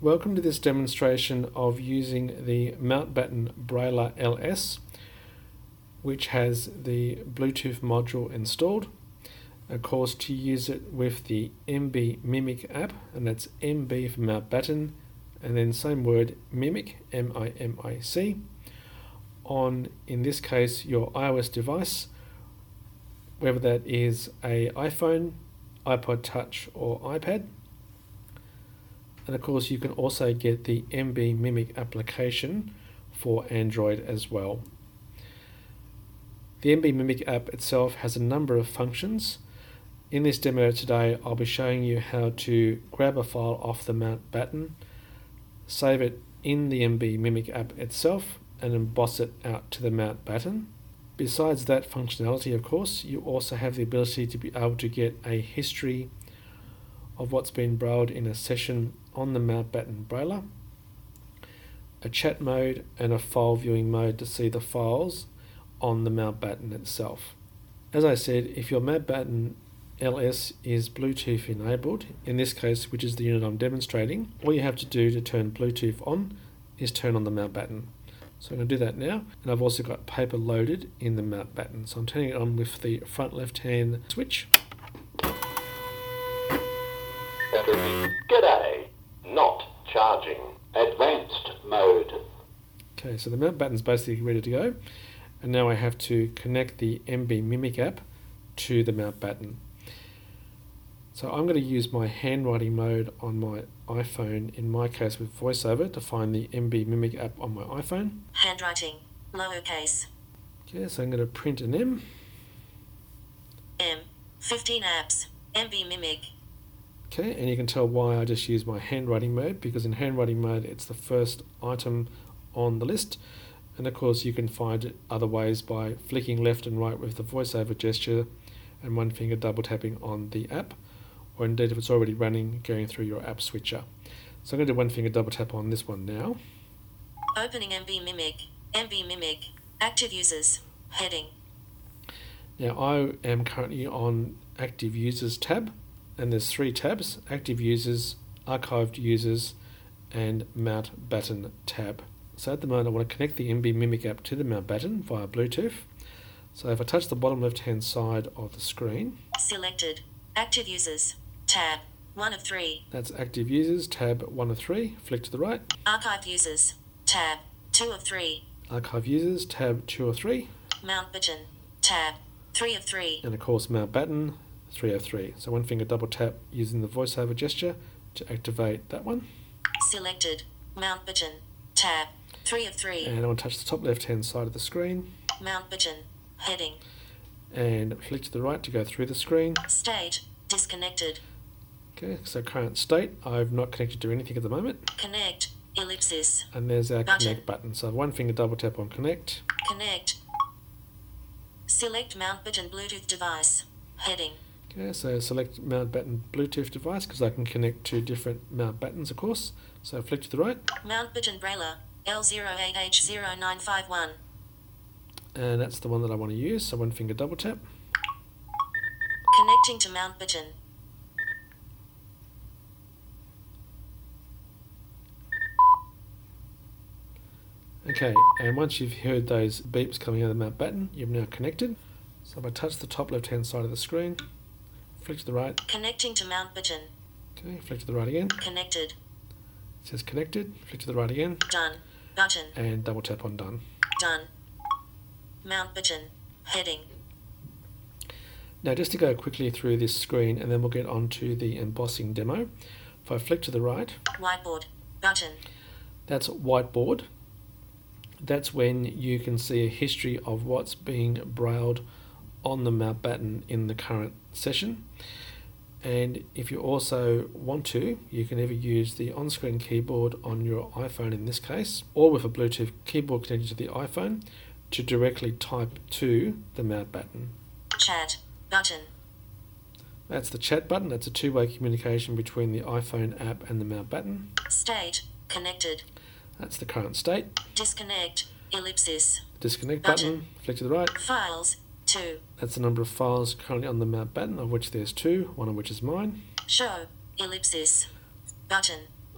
Welcome to this demonstration of using the Mountbatten Brailler LS, which has the Bluetooth module installed. Of course, to use it with the MB Mimic app, and that's MB for Mountbatten, and then same word Mimic, M-I-M-I-C, on, in this case, your iOS device, whether that is a iPhone, iPod Touch or iPad. And of course you can also get the MB Mimic application for Android as well. The MB Mimic app itself has a number of functions. In this demo today I'll be showing you how to grab a file off the Mountbatten, save it in the MB Mimic app itself and emboss it out to the Mountbatten. Besides that functionality, of course, you also have the ability to be able to get a history of what's been brailled in a session on the Mountbatten Brailler, a chat mode and a file viewing mode to see the files on the Mountbatten itself. As I said, if your Mountbatten LS is Bluetooth enabled, in this case, which is the unit I'm demonstrating, all you have to do to turn Bluetooth on is turn on the Mountbatten. So I'm going to do that now, and I've also got paper loaded in the Mountbatten. So I'm turning it on with the front left hand switch. G'day, not charging, advanced mode. Okay, so the Mountbatten's basically ready to go, and now I have to connect the MB Mimic app to the Mountbatten. So I'm going to use my handwriting mode on my iPhone, in my case with VoiceOver, to find the MB Mimic app on my iPhone. Handwriting, lowercase. Okay, so I'm going to print an M. 15 apps, MB Mimic. Okay, and you can tell why I just use my handwriting mode, because in handwriting mode it's the first item on the list, and of course you can find it other ways by flicking left and right with the VoiceOver gesture and one finger double tapping on the app, or indeed if it's already running, going through your app switcher. So I'm going to do one finger double tap on this one now. Opening MB Mimic, active users, heading. Now I am currently on active users tab, and there's three tabs: active users, archived users, and Mountbatten tab. So at the moment I want to connect the MB Mimic app to the Mountbatten via Bluetooth. So if I touch the bottom left hand side of the screen, selected, active users, tab, 1 of 3. That's active users, tab 1 of 3, flick to the right. Archived users, tab, 2 of 3. Archive users, tab 2 of 3. Mountbatten, tab, 3 of 3. And of course Mountbatten, 3 of 3. So one finger double tap using the VoiceOver gesture to activate that one. Selected, Mountbatten, tab, 3 of 3. And I want to touch the top left hand side of the screen. Mountbatten, heading. And flick to the right to go through the screen. State, disconnected. Okay, so current state, I've not connected to anything at the moment. Connect, ellipsis. And there's our button. connect button. So one finger double tap on connect. Connect. Select Mountbatten Bluetooth device, heading. Okay, so select Mountbatten Bluetooth device, because I can connect to different Mountbattens, of course. So flick to the right. Mountbatten Brailler, L08H0951. And that's the one that I want to use, so one finger double tap. Connecting to Mountbatten. Okay, and once you've heard those beeps coming out of the Mountbatten, you've now connected. So if I touch the top left hand side of the screen, flick to the right. Connecting to Mountbatten. Okay, flick to the right again. Connected. It says connected, flick to the right again. Done. Button. And double tap on done. Done. Mountbatten, heading. Now just to go quickly through this screen, and then we'll get on to the embossing demo. If I flick to the right, Whiteboard, button. that's whiteboard. That's when you can see a history of what's being brailled on the Mountbatten in the current session. And if you also want to, you can either use the on-screen keyboard on your iPhone in this case, or with a Bluetooth keyboard connected to the iPhone, to directly type to the Mountbatten. Chat, button. That's the chat button. That's a two-way communication between the iPhone app and the Mountbatten. State, connected. That's the current state. Disconnect, ellipsis. Disconnect button, flick to the right. Files, 2. That's the number of files currently on the Mountbatten, of which there's 2, one of which is mine. Show, ellipsis. Button.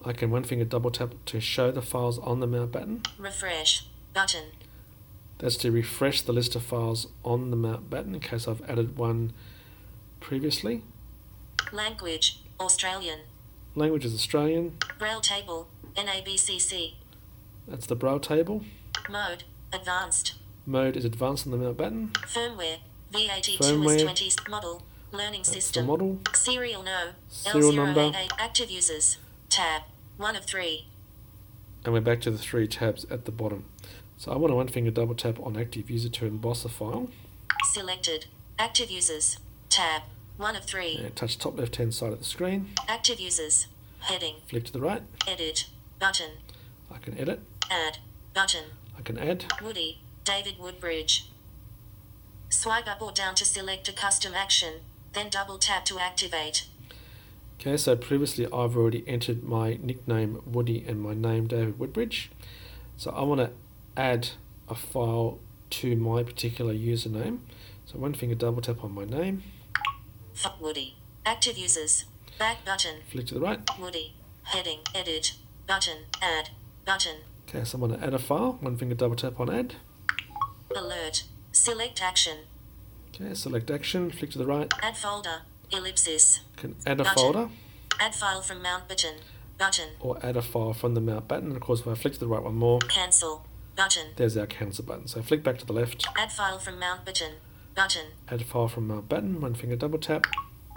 I can one finger double tap to show the files on the Mountbatten. Refresh. Button. That's to refresh the list of files on the Mountbatten in case I've added one previously. Language. Australian. Language is Australian. Braille table. NABCC. That's the Braille table. Mode. Advanced. Mode is advanced on the Mountbatten. Firmware. VAT2 Firmware. S20 model. Learning That's the system. model. Serial no. Serial number. L088 active users. Tab. 1 of 3. And we're back to the 3 tabs at the bottom. So I want to one finger double tap on active user to emboss a file. Selected. Active users. Tab. 1 of 3. And touch top left hand side of the screen. Active users. Heading. Flick to the right. Edit. Button. I can edit. Add. Button. I can add. Woody. David Woodbridge. Swipe up or down to select a custom action, then double tap to activate. Okay, so previously I've already entered my nickname Woody and my name David Woodbridge. So I want to add a file to my particular username. So one finger double tap on my name. Woody. Active users. Back button. Flick to the right. Woody. Heading. Edit. Button. Add. Button. Okay, so I'm going to add a file. One finger double tap on add. Alert. Select action. Okay, select action. Flick to the right. Add folder. Ellipsis. Can add a Button. folder Add file from Mountbatten. Button. or add a file from the Mountbatten. And of course, if I flick to the right one more, Cancel. Button. there's our cancel button. So flick back to the left. Add file from Mountbatten. Button. Add a file from Mountbatten. One finger double tap.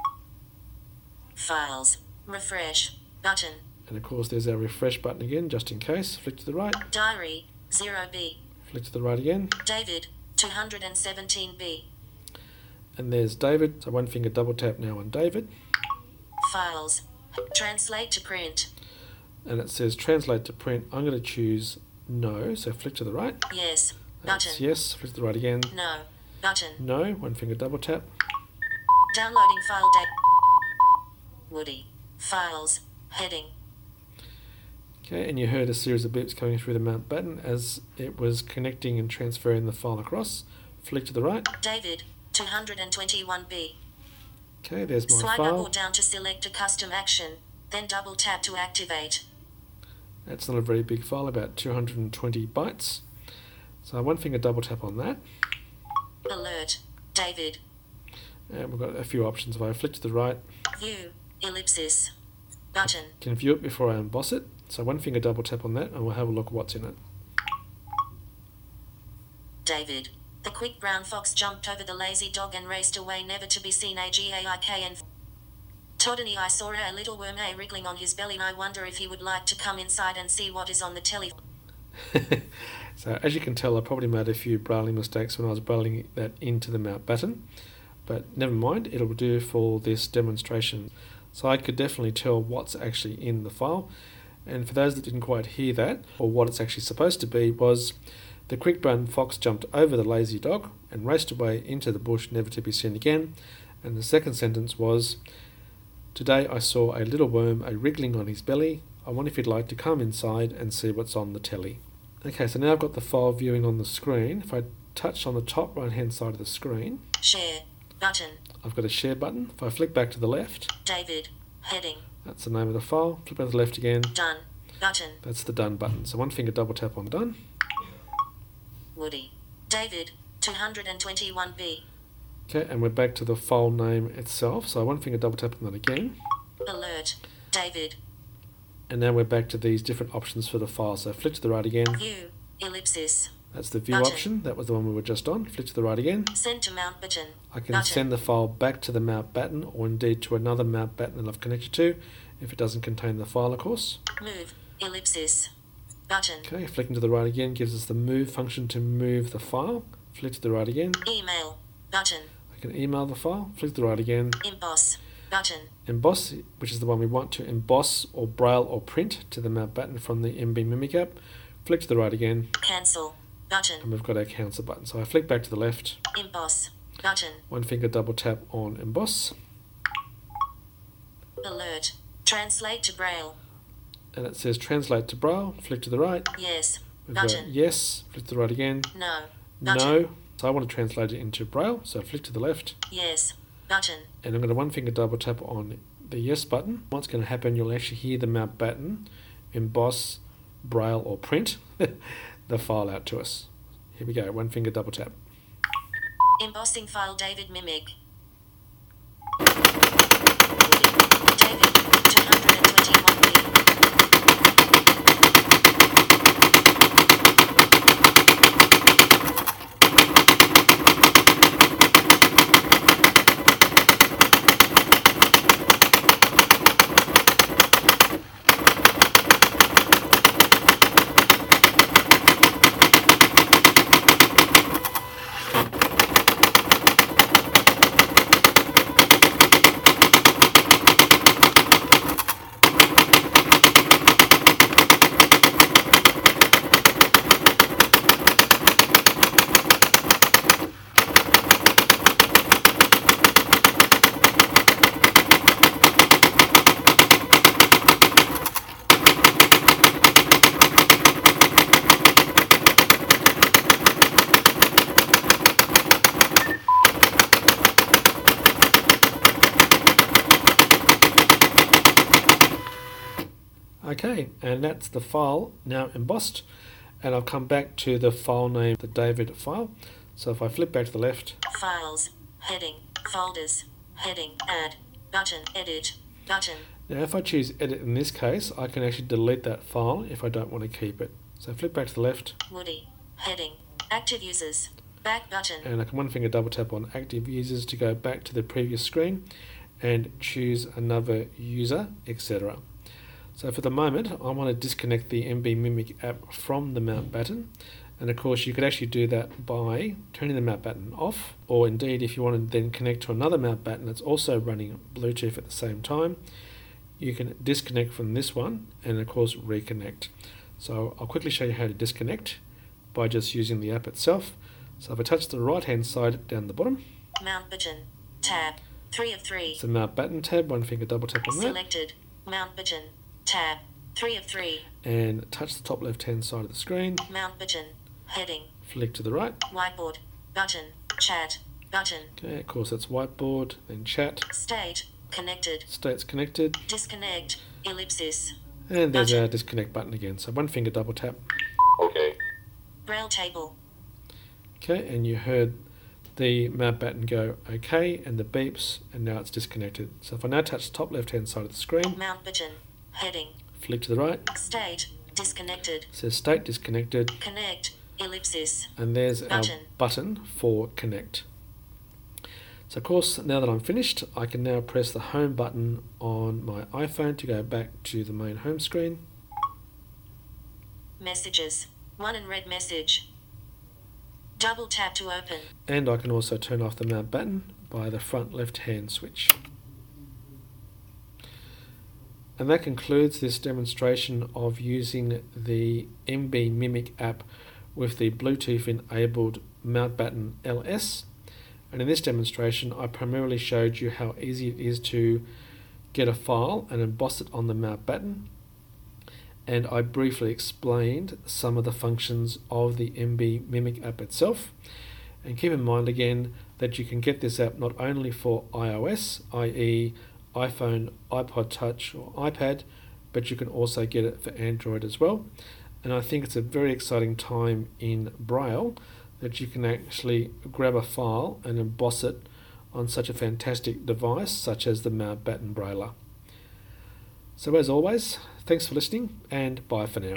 Files. Refresh. Button. And of course, there's our refresh button again, just in case. Flick to the right. Diary. 0B. Flick to the right again. David. 217B. And there's David. So one finger double tap now on David. Files. Translate to print. And it says translate to print. I'm going to choose no. So flick to the right. Yes. That's Button. yes. Flick to the right again. No. Button. No. One finger double tap. Downloading file date. Woody. Files. Heading. Okay, and you heard a series of beeps coming through the Mountbatten as it was connecting and transferring the file across. Flick to the right. David. 221B. Okay, there's my Swipe up file. or down to select a custom action, then double tap to activate. That's not a very big file, about 220 bytes. So one finger double tap on that. Alert. David. And we've got a few options. If I flick to the right, View. Ellipsis. Button. I can view it before I emboss it. So one finger double tap on that and we'll have a look at what's in it. David. The quick brown fox jumped over the lazy dog and raced away, never to be seen. AGAIK. Toddany, I saw a little worm wriggling on his belly. I wonder if he would like to come inside and see what is on the telly. So as you can tell, I probably made a few brailing mistakes when I was brailing that into the Mountbatten, but never mind, it'll do for this demonstration. So I could definitely tell what's actually in the file, and for those that didn't quite hear that, or what it's actually supposed to be, was the quick brown fox jumped over the lazy dog and raced away into the bush, never to be seen again. And the second sentence was, today I saw a little worm wriggling on his belly. I wonder if you'd like to come inside and see what's on the telly. Okay, so now I've got the file viewing on the screen. If I touch on the top right hand side of the screen, Share. Button. I've got a share button. If I flick back to the left, David. Heading. that's the name of the file. Flick back to the left again, Done. Button. that's the done button. So one finger double tap on done. Woody. David. 221B. Okay, and we're back to the file name itself. So one finger double tap on that again. Alert. David. And now we're back to these different options for the file. So flick to the right again. View. Ellipsis. That's the view Button. option. That was the one we were just on. Flick to the right again. Send to Mountbatten. I can Button. send the file back to the Mountbatten or indeed to another Mountbatten that I've connected to if it doesn't contain the file, of course. Move. Ellipsis. Button. Okay, flicking to the right again gives us the move function to move the file. Flick to the right again. Email. Button. I can email the file. Flick to the right again. Emboss. Button. Emboss, which is the one we want to emboss or braille or print to the Mountbatten from the MB Mimic app. Flick to the right again, Cancel. Button. and we've got our cancel button. So I flick back to the left, Emboss. Button. one finger double tap on emboss, Alert. Translate to Braille. and it says translate to braille. Flick to the right. Yes. We've got Button. yes. Flick to the right again. No. Button. No. So I want to translate it into braille. So flick to the left, Yes. Button. and I'm going to one finger double tap on the yes button, what's going to happen, you'll actually hear the Mountbatten emboss, braille or print the file out to us. Here we go, one finger double tap. Embossing file David Mimic. David, 221p. Okay, and that's the file now embossed, and I'll come back to the file name, the David file. So if I flip back to the left, Files, heading, folders, heading, add, button, edit, button. now if I choose edit in this case, I can actually delete that file if I don't want to keep it. So flip back to the left, Woody, heading, active users, back button. and I can one finger double tap on active users to go back to the previous screen and choose another user, etc. So for the moment, I want to disconnect the MB Mimic app from the Mountbatten, and of course you could actually do that by turning the Mountbatten off, or indeed if you want to then connect to another Mountbatten that's also running Bluetooth at the same time, you can disconnect from this one and of course reconnect. So I'll quickly show you how to disconnect by just using the app itself. So if I touch the right hand side down the bottom, Mountbatten, tab, 3 of 3. it's the Mountbatten tab, one finger double tap on that, Selected, Mountbatten, tab, 3 of 3. and touch the top left hand side of the screen, Mountbatten, heading, flick to the right. whiteboard, button, chat, button, Okay, of course that's whiteboard, then chat, state, connected, states connected, disconnect, ellipsis, and there's Button. our disconnect button again. So one finger double tap. Okay. braille table, Okay, and you heard the Mountbatten go okay and the beeps, and now it's disconnected. So if I now touch the top left hand side of the screen, Mountbatten, heading, flick to the right, state, disconnected, it says state disconnected, connect, ellipsis, and there's Button. our button for connect. So of course, now that I'm finished, I can now press the home button on my iPhone to go back to the main home screen. messages, 1 in red message, double tap to open, And I can also turn off the Mountbatten by the front left hand switch. And that concludes this demonstration of using the MB Mimic app with the Bluetooth enabled Mountbatten LS. And in this demonstration I primarily showed you how easy it is to get a file and emboss it on the Mountbatten, and I briefly explained some of the functions of the MB Mimic app itself. And keep in mind again that you can get this app not only for iOS, i.e. iPhone, iPod Touch or iPad, but you can also get it for Android as well. And I think it's a very exciting time in Braille that you can actually grab a file and emboss it on such a fantastic device such as the Mountbatten Brailler. So as always, thanks for listening and bye for now.